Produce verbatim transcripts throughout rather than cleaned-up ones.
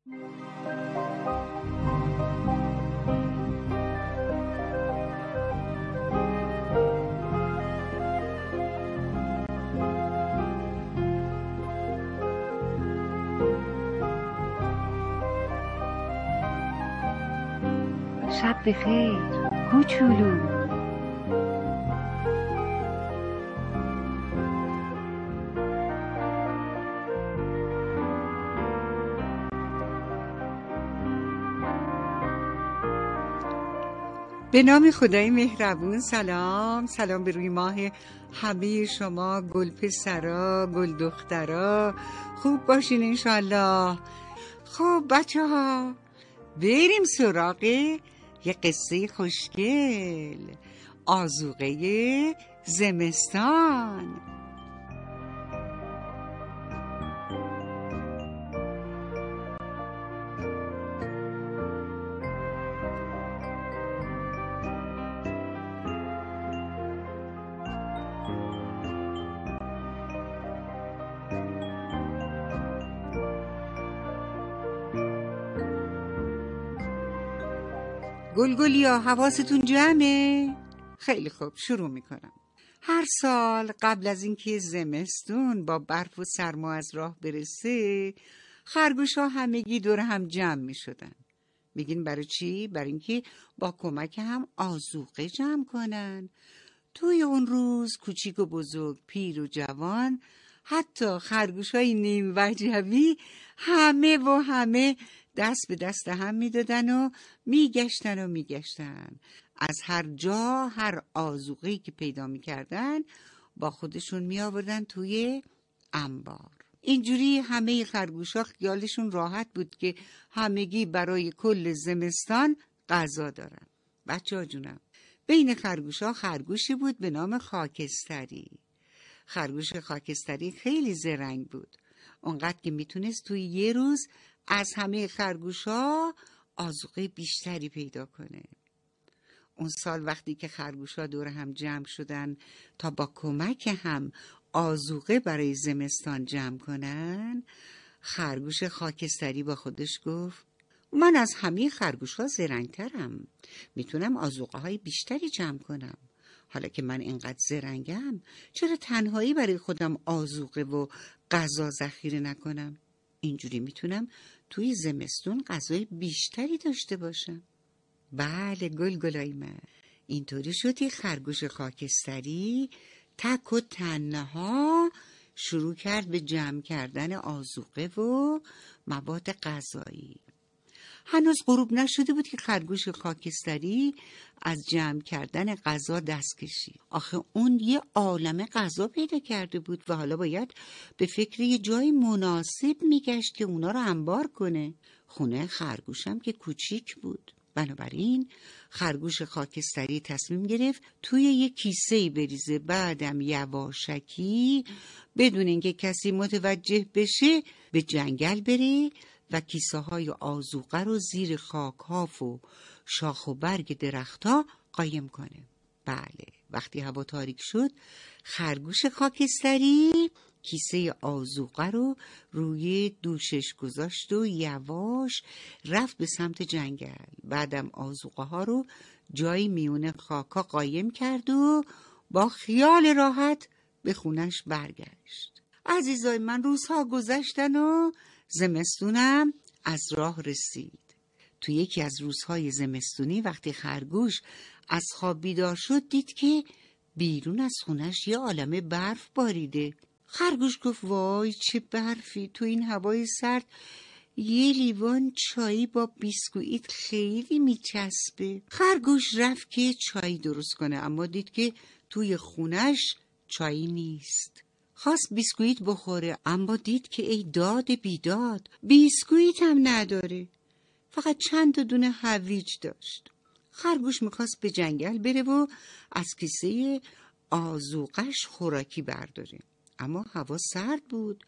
شب بخیر کوچولو. به نام خدای مهربون. سلام سلام به روی ماه همه شما گل پسرا گل دخترا، خوب باشین انشالله. خب بچه ها بریم سراغ یه قصه خوشگل، آذوقه زمستان. گلگلیا حواستون جمعه؟ خیلی خوب، شروع میکنم. هر سال قبل از اینکه زمستون با برف و سرما از راه برسه، خرگوش‌ها همگی دور هم جمع میشدن. میگین برای چی؟ برای اینکه با کمک هم آذوقه جمع کنن. توی اون روز کوچیک و بزرگ، پیر و جوان، حتی خرگوش‌های نیم وجبی، همه و همه دست به دست هم میدادن و میگشتن و میگشتن. از هر جا هر آذوقه‌ای که پیدا میکردن با خودشون میآوردن توی انبار. اینجوری همه خرگوش‌ها خیالشون راحت بود که همگی برای کل زمستان غذا دارن. بچه‌ها جونم، بین خرگوش‌ها خرگوشی بود به نام خاکستری. خرگوش خاکستری خیلی زرنگ بود، اونقدر که میتونست توی یه روز از همه خرگوش‌ها آذوقه بیشتری پیدا کنه. اون سال وقتی که خرگوش‌ها دور هم جمع شدن تا با کمک هم آذوقه برای زمستان جمع کنن، خرگوش خاکستری با خودش گفت من از همه خرگوش‌ها زرنگ‌ترم، میتونم آذوقه‌های بیشتری جمع کنم. حالا که من اینقدر زرنگم، چرا تنهایی برای خودم آذوقه و غذا ذخیره نکنم؟ اینجوری میتونم توی زمستون غذای بیشتری داشته باشم. بله گلگلای من، اینطوری شد که خرگوش خاکستری تک و تنها شروع کرد به جمع کردن آذوقه و مواد غذایی. هنوز غروب نشده بود که خرگوش خاکستری از جمع کردن غذا دست کشید. آخه اون یه عالمه غذا پیدا کرده بود و حالا باید به فکر یه جای مناسب میگشت که اونا رو انبار کنه. خونه خرگوشم که کوچیک بود، بنابراین خرگوش خاکستری تصمیم گرفت توی یه کیسه‌ای بریزه. بعدم یواشکی بدون اینکه کسی متوجه بشه به جنگل بره و کیسه های آذوقه رو زیر خاک ها و شاخ و برگ درخت ها قایم کنه. بله، وقتی هوا تاریک شد، خرگوش خاکستری کیسه آذوقه رو روی دوشش گذاشت و یواش رفت به سمت جنگل. بعدم آذوقه ها رو جایی میون خاکا قایم کرد و با خیال راحت به خونش برگشت. عزیزای من، روزها گذشتن و زمستونم از راه رسید. تو یکی از روزهای زمستونی وقتی خرگوش از خواب بیدار شد، دید که بیرون از خونش یه عالمه برف باریده. خرگوش گفت وای چه برفی، تو این هوای سرد یه لیوان چایی با بیسکویت خیلی میچسبه. خرگوش رفت که چایی درست کنه، اما دید که توی خونش چایی نیست. خواست بیسکویت بخوره، اما دید که ای داد بیداد، بیسکویت هم نداره، فقط چند تا دونه هویج داشت. خرگوش میخواست به جنگل بره و از کیسه آذوقه‌اش خوراکی برداره، اما هوا سرد بود،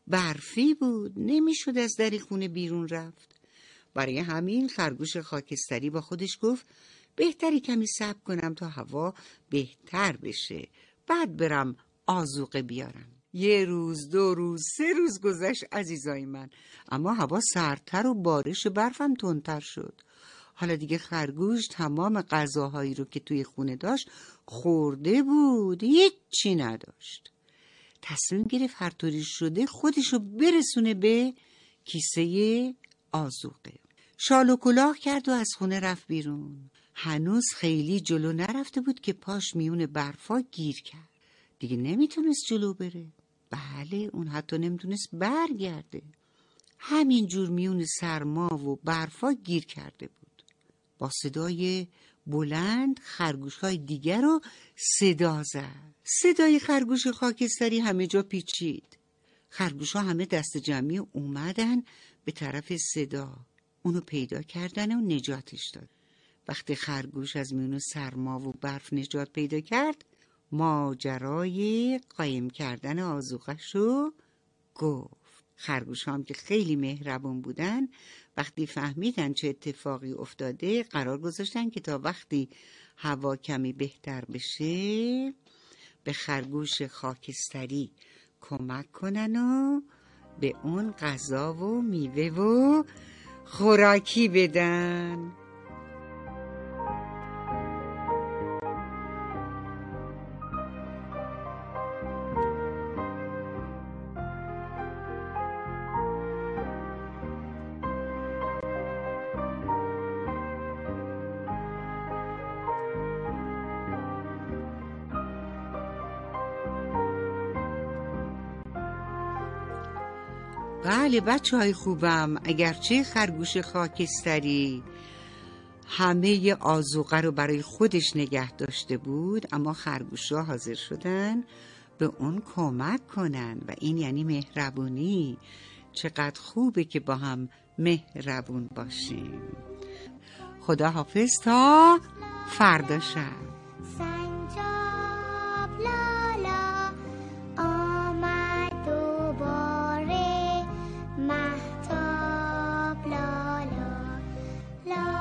برفی بود، نمیشد از در خونه بیرون رفت. برای همین خرگوش خاکستری با خودش گفت بهتری کمی صبر کنم تا هوا بهتر بشه، بعد برم آذوقه بیارم. یه روز، دو روز، سه روز گذشت عزیزای من، اما هوا سردتر و بارش برفم تندتر شد. حالا دیگه خرگوش تمام غذاهایی رو که توی خونه داشت خورده بود، هیچی نداشت. تصمیم گرفت هر طوری شده خودشو برسونه به کیسه آذوقه. شال و کلاه کرد و از خونه رفت بیرون. هنوز خیلی جلو نرفته بود که پاش میون برفا گیر کرد. دیگه نمیتونست جلو بره. بله، اون حتی نمیتونست برگرده. همینجور میون سرما و برفا گیر کرده بود. با صدای بلند خرگوش‌های دیگر رو صدا زد. صدای خرگوش خاکستری همه جا پیچید. خرگوش‌ها همه دست جمعی اومدن به طرف صدا. اونو پیدا کردن و نجاتش داد. وقتی خرگوش از میون سرما و برف نجات پیدا کرد، ماجرای قایم کردن آذوقه‌ش رو گفت. خرگوش هم که خیلی مهربون بودن، وقتی فهمیدن چه اتفاقی افتاده قرار گذاشتن که تا وقتی هوا کمی بهتر بشه به خرگوش خاکستری کمک کنن و به اون غذا و میوه و خوراکی بدن. بله بچه های خوبم، اگرچه خرگوش خاکستری همه آذوقه رو برای خودش نگه داشته بود، اما خرگوش ها حاضر شدن به اون کمک کنن و این یعنی مهربونی. چقدر خوبه که با هم مهربون باشیم. خدا حافظ تا فردا شب. La